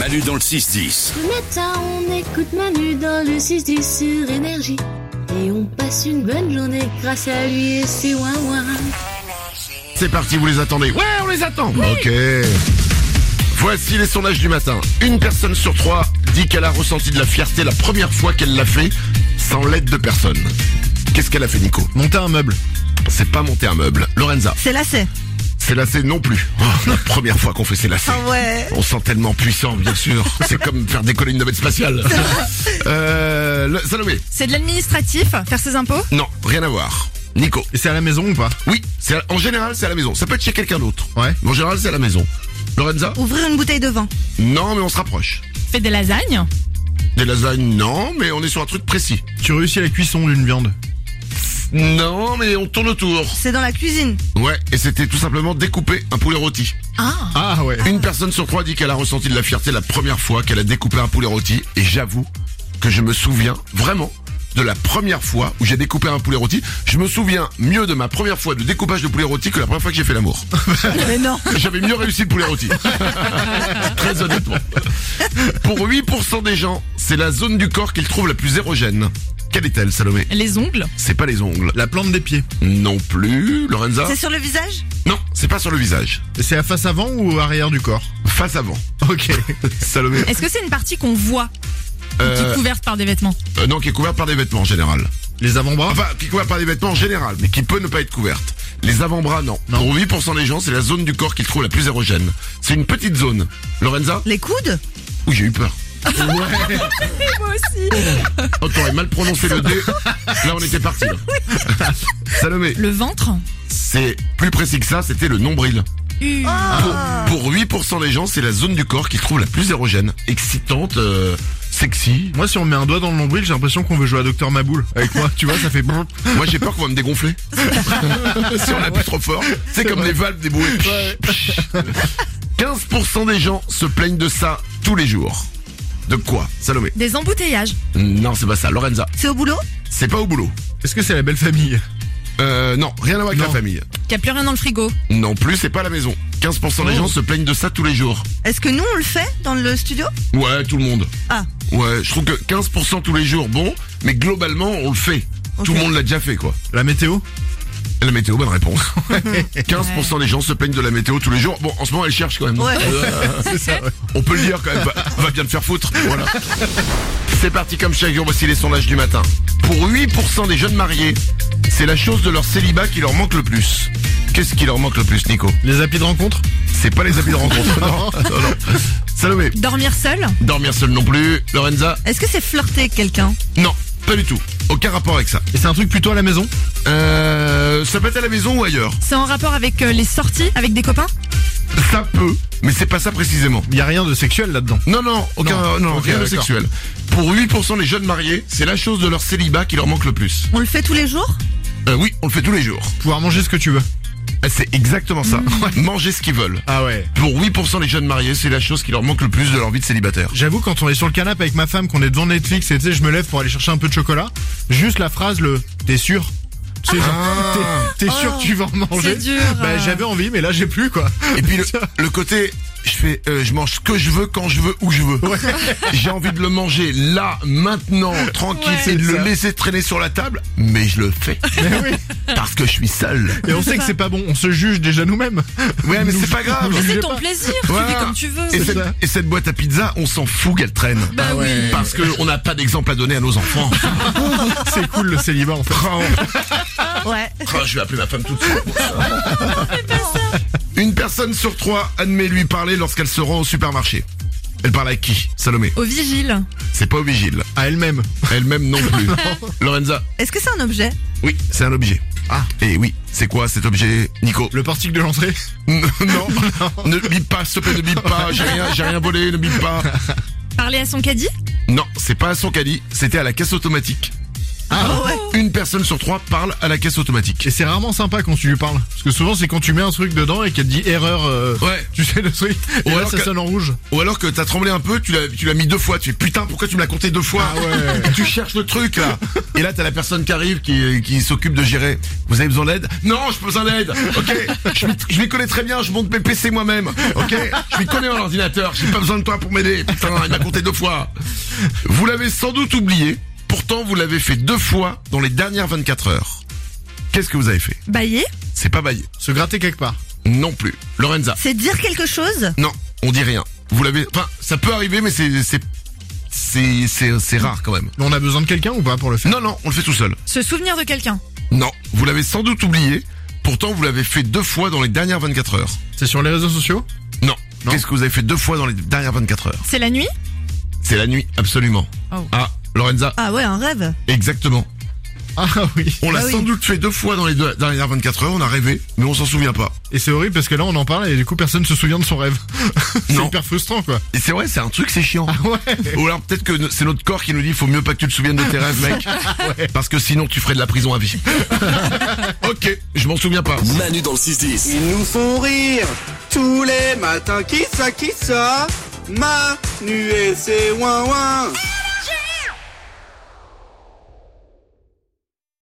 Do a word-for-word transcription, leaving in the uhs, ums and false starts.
Manu dans le six dix. Le matin, on écoute Manu dans le six dix sur Énergie. Et on passe une bonne journée grâce à lui et ses ouin-ouin. C'est parti, vous les attendez? Ouais, on les attend. Oui. Ok. Voici les sondages du matin. Une personne sur trois dit qu'elle a ressenti de la fierté la première fois qu'elle l'a fait sans l'aide de personne. Qu'est-ce qu'elle a fait, Nico? Monter un meuble. C'est pas monter un meuble. Lorenza? C'est lacet. C'est lacet non plus. Oh, la première fois qu'on fait c'est lacet. Ah ouais. On sent tellement puissant, bien sûr. C'est comme faire décoller une navette spatiale. Euh, le- Salomé? C'est de l'administratif, faire ses impôts. Non, rien à voir. Nico? Et c'est à la maison ou pas? Oui, c'est à- en général c'est à la maison. Ça peut être chez quelqu'un d'autre. Ouais. Mais en général c'est à la maison. Lorenza? Ouvrir une bouteille de vin. Non, mais on se rapproche. Fait des lasagnes. Des lasagnes, non, mais on est sur un truc précis. Tu réussis la cuisson d'une viande. Non, mais on tourne autour. C'est dans la cuisine. Ouais, et c'était tout simplement découper un poulet rôti. Ah. Ah ouais. Une personne sur trois dit qu'elle a ressenti de la fierté la première fois qu'elle a découpé un poulet rôti. Et j'avoue que je me souviens vraiment de la première fois où j'ai découpé un poulet rôti. Je me souviens mieux de ma première fois de découpage de poulet rôti que la première fois que j'ai fait l'amour. Mais non. J'avais mieux réussi le poulet rôti. Très honnêtement. Pour huit pour cent des gens, c'est la zone du corps qu'ils trouvent la plus érogène. Quelle est-elle, Salomé? Les ongles. C'est pas les ongles. La plante des pieds. Non plus. Lorenza? C'est sur le visage? Non, c'est pas sur le visage. Et c'est à face avant ou arrière du corps? Face avant. Ok. Salomé? Est-ce que c'est une partie qu'on voit ou qui Euh, est couverte par des vêtements? euh, non, qui est couverte par des vêtements en général. Les avant-bras? Enfin, qui est couverte par des vêtements en général, mais qui peut ne pas être couverte. Les avant-bras, non. Non. Pour huit pour cent des gens, c'est la zone du corps qu'ils trouvent la plus érogène. C'est une petite zone. Lorenza? Les coudes? Ouh, j'ai eu peur. Moi aussi. Oh, t'aurais mal prononcé le D. Là, on était parti. là. Salomé? Le ventre. C'est plus précis que ça, c'était le nombril. Uh. Pour, pour huit pour cent des gens, c'est la zone du corps qu'ils trouvent la plus érogène, excitante, euh, sexy. Moi, si on met un doigt dans le nombril, j'ai l'impression qu'on veut jouer à Docteur Maboul. Avec moi, tu vois, ça fait brrr. Moi, j'ai peur qu'on va me dégonfler. Si on appuie trop fort. C'est comme vrai. les valves des bouées. quinze pour cent des gens se plaignent de ça tous les jours. De quoi, Salomé? Des embouteillages. Non, c'est pas ça. Lorenza? C'est au boulot? C'est pas au boulot. Est-ce que c'est la belle famille? Euh, non, rien à voir avec Non. la famille. Qu'il n'y a plus rien dans le frigo. Non plus, c'est pas à la maison. quinze pour cent des Oh. gens se plaignent de ça tous les jours. Est-ce que nous on le fait dans le studio? Ouais, tout le monde. Ah. Ouais, je trouve que quinze pour cent tous les jours, bon, mais globalement, on le fait. Ok. Tout le monde l'a déjà fait, quoi. La météo? La météo, bonne réponse. quinze pour cent des gens se plaignent de la météo tous les jours. Bon, en ce moment, elle cherche quand même. Ouais. C'est ça, ouais. On peut le dire quand même, va, va bien te faire foutre. Voilà. C'est parti comme chaque jour, voici les sondages du matin. Pour huit pour cent des jeunes mariés, c'est la chose de leur célibat qui leur manque le plus. Qu'est-ce qui leur manque le plus, Nico? Les applis de rencontre? C'est pas les habits de rencontre. Non, non, non. Salomé? Dormir seul. Dormir seul non plus. Lorenza? Est-ce que c'est flirter avec quelqu'un? Non, pas du tout. Aucun rapport avec ça. Et c'est un truc plutôt à la maison? Euh, ça peut être à la maison ou ailleurs. C'est en rapport avec euh, les sorties avec des copains. Ça peut, mais c'est pas ça précisément. Il y a rien de sexuel là-dedans. Non, non, aucun, non, Non. Ok, rien de d'accord. sexuel. Pour huit pour cent des jeunes mariés, c'est la chose de leur célibat qui leur manque le plus. On le fait tous les jours? Euh, oui, on le fait tous les jours. Pouvoir manger ce que tu veux. Euh, C'est exactement ça. Manger ce qu'ils veulent. Ah ouais. Pour huit pour cent des jeunes mariés, c'est la chose qui leur manque le plus de leur vie de célibataire. J'avoue, quand on est sur le canapé avec ma femme, qu'on est devant Netflix et tu sais, je me lève pour aller chercher un peu de chocolat, juste la phrase, le « t'es sûr ?» Tu sais, genre, Ah. t'es, t'es sûr que tu vas en manger? C'est dur. Bah j'avais envie, mais là j'ai plus quoi. Et puis le, le côté, je fais, euh, je mange ce que je veux, quand je veux, où je veux. J'ai envie de le manger là, maintenant, tranquille, Ouais. et de C'est le ça. laisser traîner sur la table, mais je le fais. Mais oui. Parce que je suis seul. Et on sait que c'est pas bon, on se juge déjà nous-mêmes. Ouais, mais Nous- c'est pas grave. nous C'est jugez ton pas. plaisir. Tu Voilà. vis comme tu veux. Et C'est cette, ça. et cette boîte à pizza, on s'en fout qu'elle traîne. Bah oui. Parce qu'on n'a pas d'exemple à donner à nos enfants. C'est cool le célibat en fait. Oh, Ouais. oh, je vais appeler ma femme tout de suite. Une personne sur trois admet lui parler lorsqu'elle se rend au supermarché. Elle parle à qui, Salomé? Au vigile. C'est pas au vigile. À elle-même. Elle-même non plus. Lorenza? Est-ce que c'est un objet? Oui, c'est un objet. Ah. Et oui, c'est quoi cet objet, Nico? Le portique de l'entrée. Non, ne bip pas, s'il te plaît, ne bip pas. J'ai rien, j'ai rien volé, ne bip pas. Parler à son caddie. Non, c'est pas à son caddie, c'était à la caisse automatique. Ah ouais. Une personne sur trois parle à la caisse automatique. Et c'est rarement sympa quand tu lui parles. Parce que souvent c'est quand tu mets un truc dedans et qu'elle te dit erreur, euh, Ouais. tu sais le truc, et Ou là alors ça que- sonne en rouge. Ou alors que t'as tremblé un peu, tu l'as, tu l'as mis deux fois, tu fais putain pourquoi tu me l'as compté deux fois Ah ouais. Et tu cherches le truc là. Et là t'as la personne qui arrive qui, qui s'occupe de gérer. Vous avez besoin d'aide? Non, je peux besoin d'aide. Ok, je m'y- je m'y connais très bien, je monte mes P C moi-même. Ok, je m'y connais en ordinateur, j'ai pas besoin de toi pour m'aider. Putain, il m'a compté deux fois. Vous l'avez sans doute oublié, pourtant vous l'avez fait deux fois dans les dernières vingt-quatre heures. Qu'est-ce que vous avez fait? Bailler. C'est pas baillé. Se gratter quelque part. Non plus. Lorenza. C'est dire quelque chose. Non, on dit rien. Vous l'avez, enfin, ça peut arriver, mais c'est, c'est, c'est, c'est, c'est rare quand même. Mais on a besoin de quelqu'un ou pas pour le faire? Non, non, on le fait tout seul. Se souvenir de quelqu'un. Non, vous l'avez sans doute oublié. Pourtant, vous l'avez fait deux fois dans les dernières vingt-quatre heures. C'est sur les réseaux sociaux? Non. Non. Qu'est-ce que vous avez fait deux fois dans les dernières vingt-quatre heures? C'est la nuit. C'est la nuit, absolument. Oh. Ah, Lorenza, Ah ouais, un rêve. exactement. Ah oui. On l'a Bah oui. sans doute fait deux fois dans les deux dernières vingt-quatre heures. On a rêvé, mais on s'en souvient pas. Et c'est horrible parce que là on en parle et du coup personne se souvient de son rêve. C'est Non. hyper frustrant quoi. Et c'est vrai, c'est un truc, c'est chiant. Ah ouais. Ou alors peut-être que c'est notre corps qui nous dit faut mieux pas que tu te souviennes de tes rêves, mec. Parce que sinon tu ferais de la prison à vie. Ok, je m'en souviens pas. Manu dans le six dix. Ils nous font rire tous les matins. Qui ça, qui ça? Manu et c'est ouin ouin.